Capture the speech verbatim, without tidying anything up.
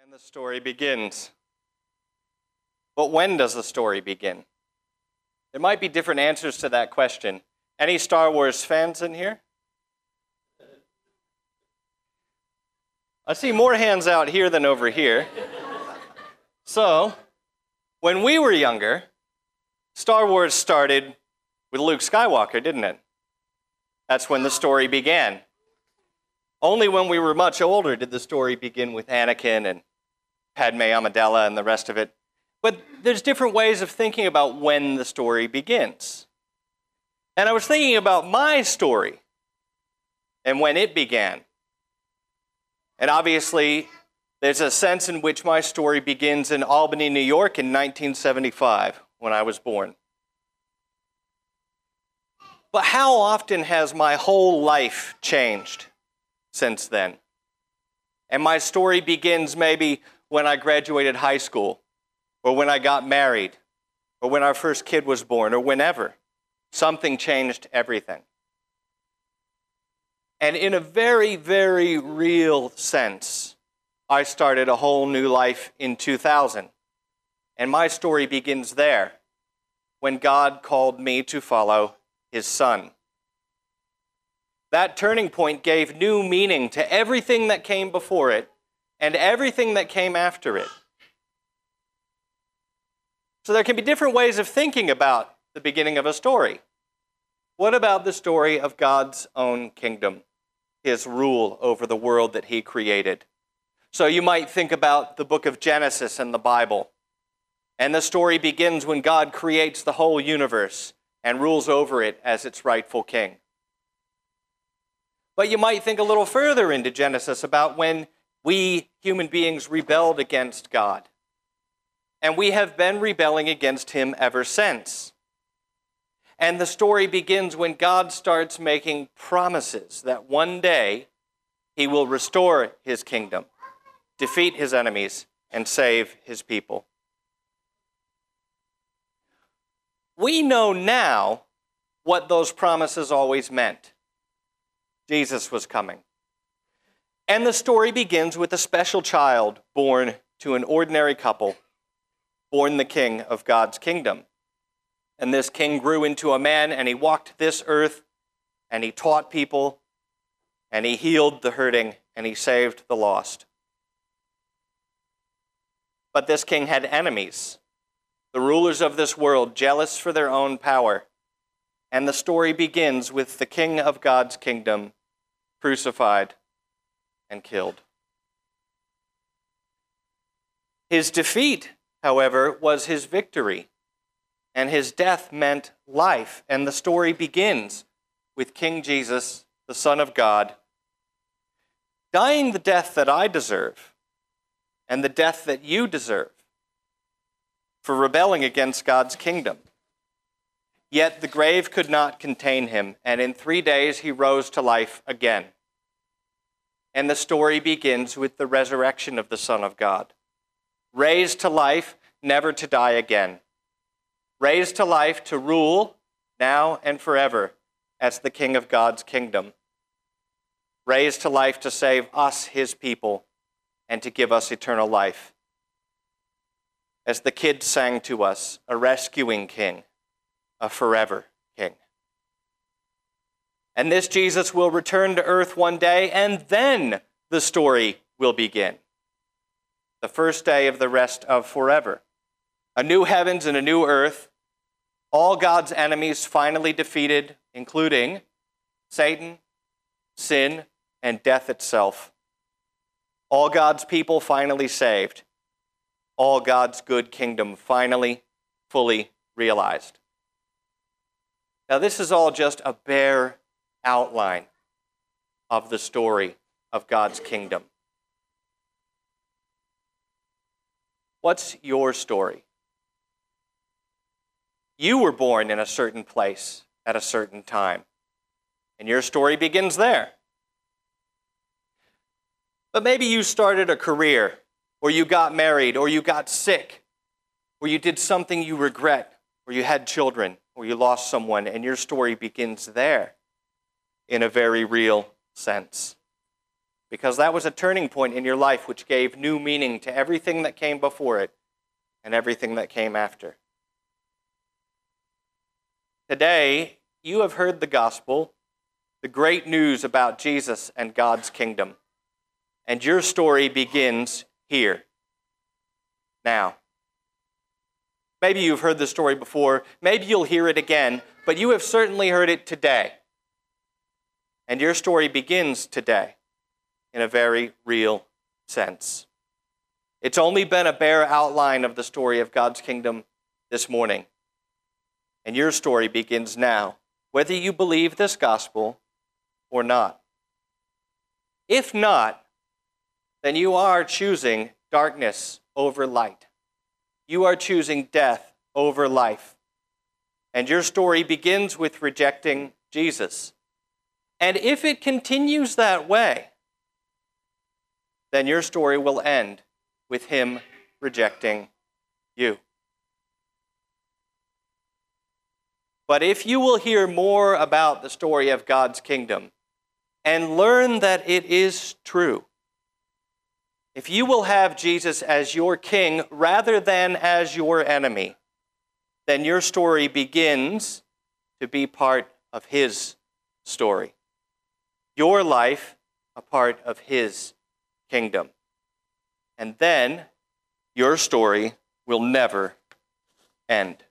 And the story begins. But when does the story begin? There might be different answers to that question. Any Star Wars fans in here? I see more hands out here than over here. So, when we were younger, Star Wars started with Luke Skywalker, didn't it? That's when the story began. Only when we were much older did the story begin with Anakin and Padme Amidala and the rest of it. But there's different ways of thinking about when the story begins. And I was thinking about my story and when it began. And obviously, there's a sense in which my story begins in Albany, New York in nineteen seventy-five, when I was born. But how often has my whole life changed since then? And my story begins maybe when I graduated high school, or when I got married, or when our first kid was born, or whenever. Something changed everything. And in a very, very real sense, I started a whole new life in two thousand. And my story begins there, when God called me to follow His Son. That turning point gave new meaning to everything that came before it and everything that came after it. So there can be different ways of thinking about the beginning of a story. What about the story of God's own kingdom, His rule over the world that He created? So you might think about the book of Genesis and the Bible. And the story begins when God creates the whole universe and rules over it as its rightful king. But you might think a little further into Genesis about when we human beings rebelled against God. And we have been rebelling against Him ever since. And the story begins when God starts making promises that one day He will restore His kingdom, defeat His enemies, and save His people. We know now what those promises always meant. Jesus was coming. And the story begins with a special child born to an ordinary couple, born the king of God's kingdom. And this king grew into a man, and he walked this earth, and he taught people, and he healed the hurting, and he saved the lost. But this king had enemies, the rulers of this world, jealous for their own power. And the story begins with the king of God's kingdom crucified and killed. His defeat, however, was his victory. And his death meant life. And the story begins with King Jesus, the Son of God, dying the death that I deserve and the death that you deserve for rebelling against God's kingdom. Yet the grave could not contain him, and in three days he rose to life again. And the story begins with the resurrection of the Son of God, raised to life, never to die again. Raised to life to rule now and forever as the King of God's kingdom. Raised to life to save us, His people, and to give us eternal life. As the kids sang to us, a rescuing King, a forever King. And this Jesus will return to earth one day, and then the story will begin. The first day of the rest of forever. A new heavens and a new earth, all God's enemies finally defeated, including Satan, sin, and death itself. All God's people finally saved. All God's good kingdom finally, fully realized. Now, this is all just a bare outline of the story of God's kingdom. What's your story? You were born in a certain place at a certain time, and your story begins there. But maybe you started a career, or you got married, or you got sick, or you did something you regret, or you had children, or you lost someone, and your story begins there in a very real sense. because that was a turning point in your life which gave new meaning to everything that came before it and everything that came after. Today, you have heard the gospel, the great news about Jesus and God's kingdom, and your story begins here, now. Maybe you've heard the story before, maybe you'll hear it again, but you have certainly heard it today. And your story begins today in a very real sense. It's only been a bare outline of the story of God's kingdom this morning. And your story begins now, whether you believe this gospel or not. If not, then you are choosing darkness over light. You are choosing death over life. And your story begins with rejecting Jesus. And if it continues that way, then your story will end with him rejecting you. But if you will hear more about the story of God's kingdom and learn that it is true, if you will have Jesus as your king rather than as your enemy, then your story begins to be part of his story. Your life a part of his kingdom. And then your story will never end.